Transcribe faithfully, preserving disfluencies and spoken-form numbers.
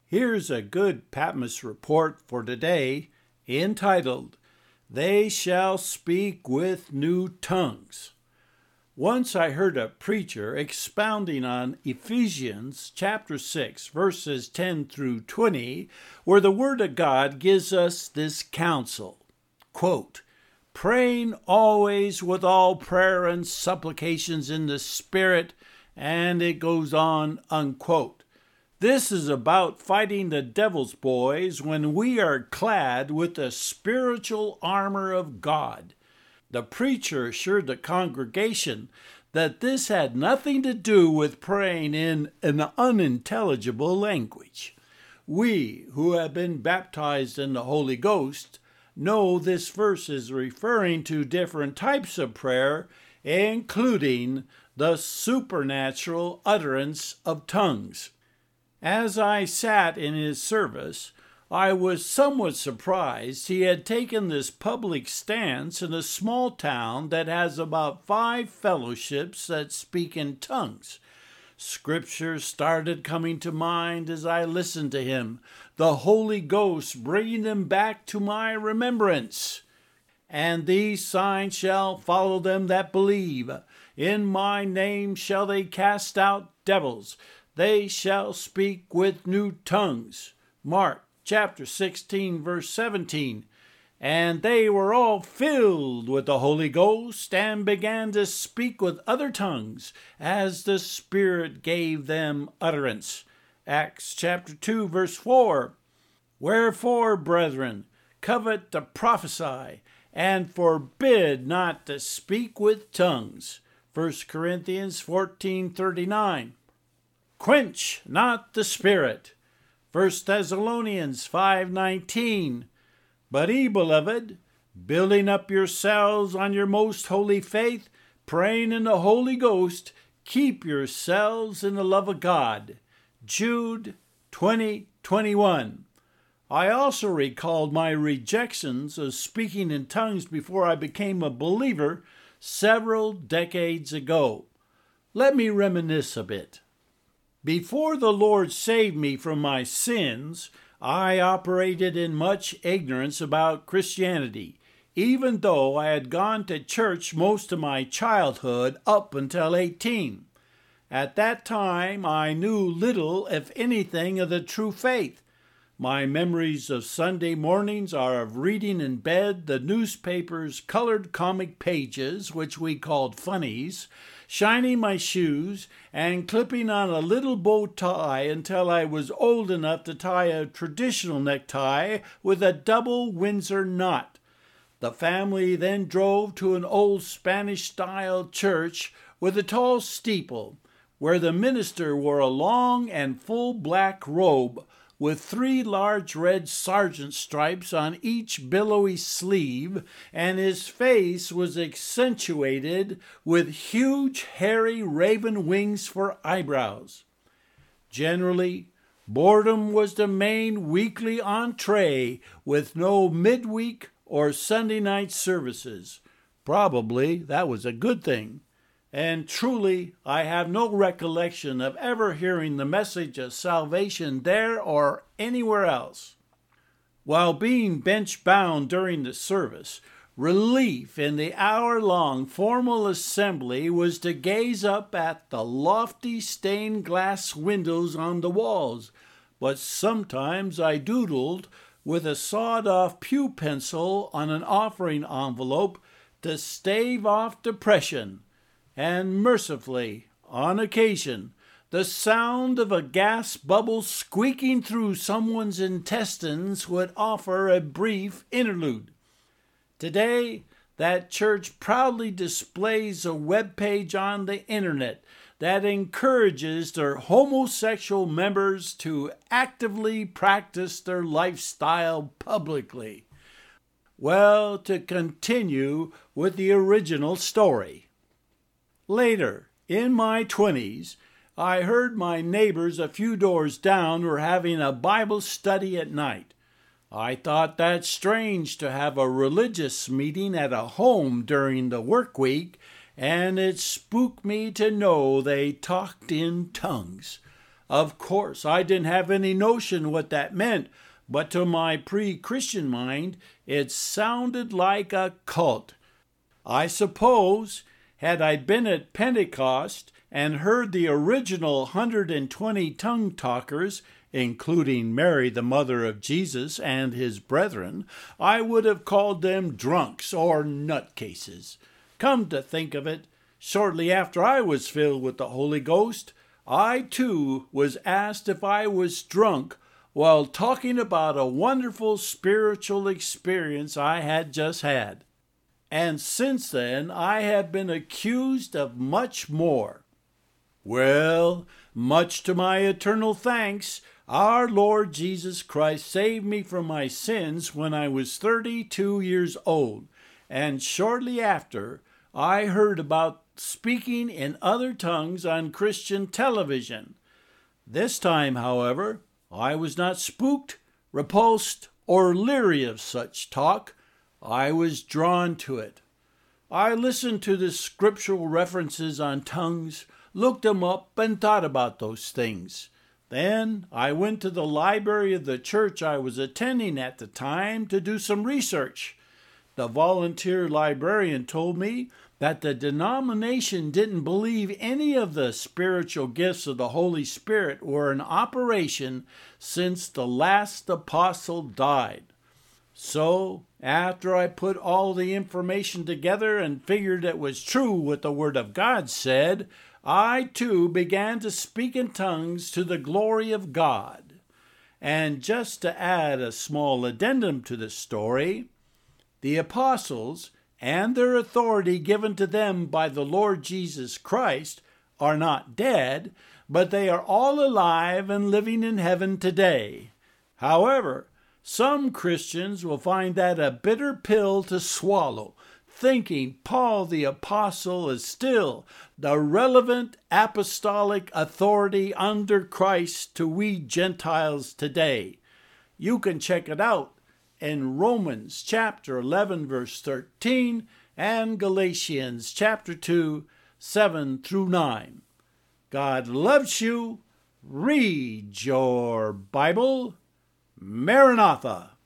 Here's a good Patmos report for today entitled, They Shall Speak with New Tongues. Once I heard a preacher expounding on Ephesians chapter six, verses ten through twenty, where the Word of God gives us this counsel, quote, praying always with all prayer and supplications in the Spirit, and it goes on, unquote. This is about fighting the devil's boys when we are clad with the spiritual armor of God. The preacher assured the congregation that this had nothing to do with praying in an unintelligible language. We, who have been baptized in the Holy Ghost, know this verse is referring to different types of prayer, including the supernatural utterance of tongues. As I sat in his service, I was somewhat surprised he had taken this public stance in a small town that has about five fellowships that speak in tongues. Scriptures started coming to mind as I listened to him, the Holy Ghost bringing them back to my remembrance. And these signs shall follow them that believe. In my name shall they cast out devils. They shall speak with new tongues. Mark chapter sixteen, verse seventeen. And they were all filled with the Holy Ghost and began to speak with other tongues as the Spirit gave them utterance. Acts chapter two, verse four. Wherefore, brethren, covet to prophesy, and forbid not to speak with tongues. First Corinthians fourteen, thirty-nine. Quench not the Spirit. First Thessalonians five, nineteen. But ye, beloved, building up yourselves on your most holy faith, praying in the Holy Ghost, keep yourselves in the love of God. Jude twenty, twenty-one. I also recalled my rejections of speaking in tongues before I became a believer several decades ago. Let me reminisce a bit. Before the Lord saved me from my sins, I operated in much ignorance about Christianity, even though I had gone to church most of my childhood up until eighteen. At that time, I knew little, if anything, of the true faith. My memories of Sunday mornings are of reading in bed the newspaper's colored comic pages, which we called funnies, shining my shoes, and clipping on a little bow tie until I was old enough to tie a traditional necktie with a double Windsor knot. The family then drove to an old Spanish-style church with a tall steeple, where the minister wore a long and full black robe, with three large red sergeant stripes on each billowy sleeve, and his face was accentuated with huge hairy raven wings for eyebrows. Generally, boredom was the main weekly entree, with no midweek or Sunday night services. Probably that was a good thing. And truly, I have no recollection of ever hearing the message of salvation there or anywhere else. While being bench-bound during the service, relief in the hour-long formal assembly was to gaze up at the lofty stained glass windows on the walls, but sometimes I doodled with a sawed-off pew pencil on an offering envelope to stave off depression. And mercifully, on occasion, the sound of a gas bubble squeaking through someone's intestines would offer a brief interlude. Today, that church proudly displays a web page on the internet that encourages their homosexual members to actively practice their lifestyle publicly. Well, to continue with the original story. Later, in my twenties, I heard my neighbors a few doors down were having a Bible study at night. I thought that strange to have a religious meeting at a home during the work week, and it spooked me to know they talked in tongues. Of course, I didn't have any notion what that meant, but to my pre-Christian mind, it sounded like a cult. I suppose, had I been at Pentecost and heard the original one hundred twenty tongue talkers, including Mary, the mother of Jesus, and his brethren, I would have called them drunks or nutcases. Come to think of it, shortly after I was filled with the Holy Ghost, I too was asked if I was drunk while talking about a wonderful spiritual experience I had just had. And since then I have been accused of much more. Well, much to my eternal thanks, our Lord Jesus Christ saved me from my sins when I was thirty-two years old, and shortly after I heard about speaking in other tongues on Christian television. This time, however, I was not spooked, repulsed, or leery of such talk. I was drawn to it. I listened to the scriptural references on tongues, looked them up, and thought about those things. Then I went to the library of the church I was attending at the time to do some research. The volunteer librarian told me that the denomination didn't believe any of the spiritual gifts of the Holy Spirit were in operation since the last apostle died. So, after I put all the information together and figured it was true what the Word of God said, I too began to speak in tongues to the glory of God. And just to add a small addendum to the story, the apostles and their authority given to them by the Lord Jesus Christ are not dead, but they are all alive and living in heaven today. However, some Christians will find that a bitter pill to swallow, thinking Paul the Apostle is still the relevant apostolic authority under Christ to we Gentiles today. You can check it out in Romans chapter eleven, verse thirteen, and Galatians chapter two, seven through nine. God loves you. Read your Bible. Maranatha.